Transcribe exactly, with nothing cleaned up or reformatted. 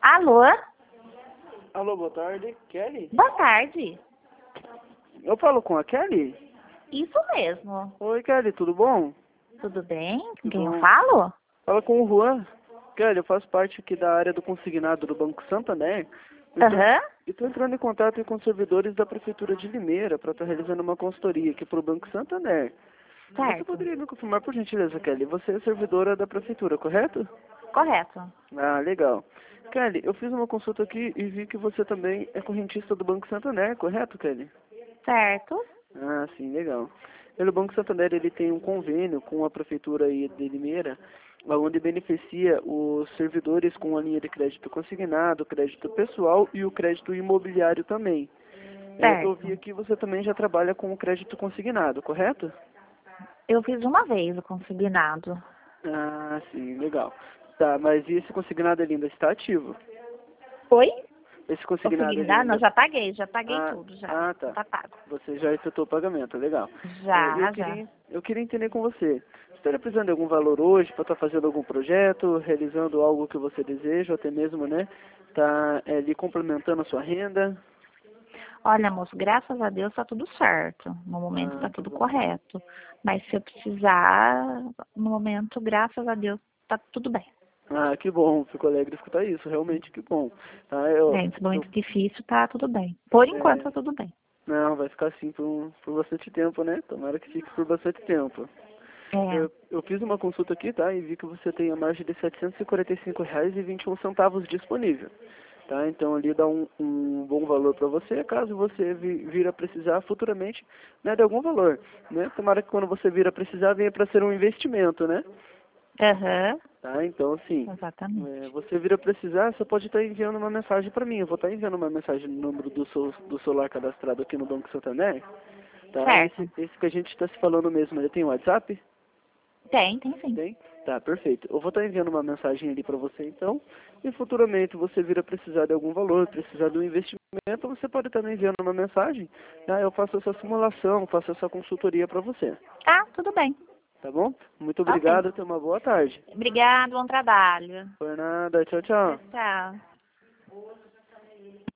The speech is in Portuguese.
Alô? Alô, boa tarde. Kelly? Boa tarde. Eu falo com a Kelly? Isso mesmo. Oi, Kelly, tudo bom? Tudo bem? Com Tudo quem eu bom. falo? Fala com o Juan. Kelly, eu faço parte aqui da área do consignado do Banco Santander. Aham. E estou entrando em contato com os servidores da Prefeitura de Limeira para estar realizando uma consultoria aqui para o Banco Santander. Você Certo. poderia me confirmar, por gentileza, Kelly? Você é servidora da Prefeitura, correto? Correto. Ah, legal. Kelly, eu fiz uma consulta aqui e vi que você também é correntista do Banco Santander, correto, Kelly? Certo. Ah, sim, legal. Pelo Banco Santander, ele tem um convênio com a Prefeitura aí de Limeira, onde beneficia os servidores com a linha de crédito consignado, crédito pessoal e o crédito imobiliário também. É, eu vi Certo. aqui você também já trabalha com o crédito consignado, correto? Eu fiz uma vez o consignado. Ah, sim, legal. Tá, mas e esse consignado ele ainda está ativo? Oi? Esse consignado ele Consignado? Não, ainda... já paguei, já paguei Ah, tudo, já. ah, Já tá. tá pago. Você já efetuou o pagamento, legal. É, eu Já, já. queria, eu queria entender com você. Você estaria precisando de algum valor hoje para estar fazendo algum projeto, realizando algo que você deseja, ou até mesmo, né, tá é, lhe complementando a sua renda? Olha, moço, graças a Deus tá tudo certo. No momento tá Ah, que tudo bom. correto. Mas se eu precisar, no momento, graças a Deus, tá tudo bem. Ah, que bom. Fico alegre de escutar isso. Realmente, que bom. Tá, eu, É, nesse eu, momento difícil tá tudo bem. Por enquanto é, tá tudo bem. não, vai ficar assim por, um- por bastante tempo, né? Tomara que fique por bastante tempo. É. Eu, eu fiz uma consulta aqui, tá? E vi que você tem a margem de setecentos e quarenta e cinco reais e vinte e um centavos disponível. Tá? Então ali dá um, um bom valor para você, caso você vi, vir a precisar futuramente, né, de algum valor, né? Tomara que quando você vir a precisar venha para ser um investimento, né? Aham. Tá? Então assim, é, Exatamente. você vir a precisar, você pode estar enviando uma mensagem para mim. Eu vou estar enviando uma mensagem no número do, seu, do celular cadastrado aqui no Banco Santander, tá? Certo. Esse, esse que a gente está se falando mesmo, ele tem WhatsApp? Tem, tem sim. Tem? Tá, perfeito. Eu vou estar enviando uma mensagem ali para você então, e futuramente você vir a precisar de algum valor, precisar de um investimento, você pode estar me enviando uma mensagem, tá? Eu faço essa simulação, faço essa consultoria para você, Tá, tudo bem. tá bom? Muito Ok. obrigado, tenha uma boa tarde. Obrigado, bom trabalho. Por nada, tchau, tchau. Tchau.